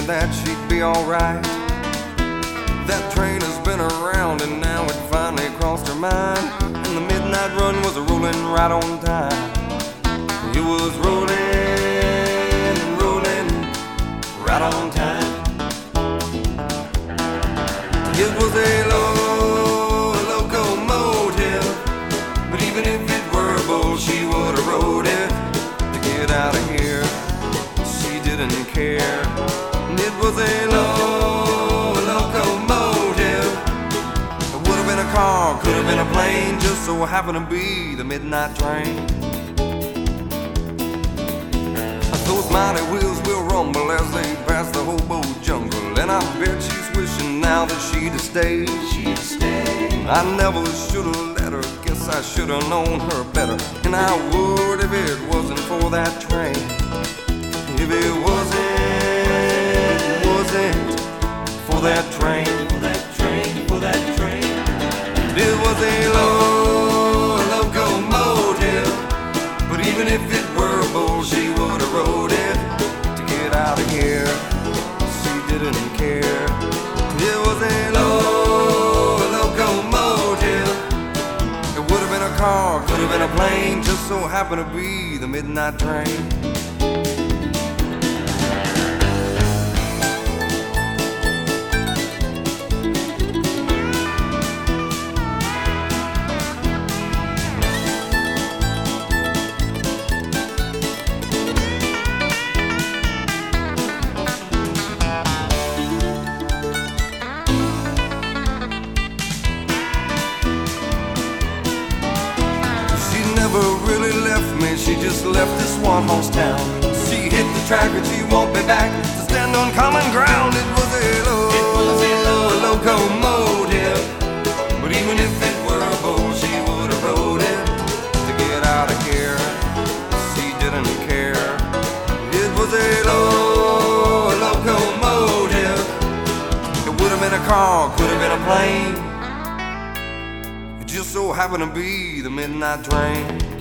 that she'd be alright. That train has been around and now it finally crossed her mind, and the midnight run was rolling right on time. It was rolling, rolling, right on time. It was a locomotive, but even if it were a bull, she would have rode it to get out of here. She didn't care. It was a locomotive. It would have been a car, could have been a plane, just so happened to be the midnight train. Those mighty wheels will rumble as they pass the hobo jungle, and I bet she's wishing now that she'd have stayed. I never should have let her, guess I should have known her better, and I would if it wasn't for that train. If it wasn't for that train, it was a locomotive, but even if it were a bull, she would have rode it to get out of here. She didn't care. It was a locomotive. It would have been a car, could have been a plane, just so happened to be the midnight train. Never really left me, she just left this one-horse town. She hit the track and she won't be back to stand on common ground. It was a locomotive, but even if it were a bull, she would have rode it to get out of here. She didn't care. It was a locomotive. It would have been a car, could have been a plane, just so happened to be the midnight train.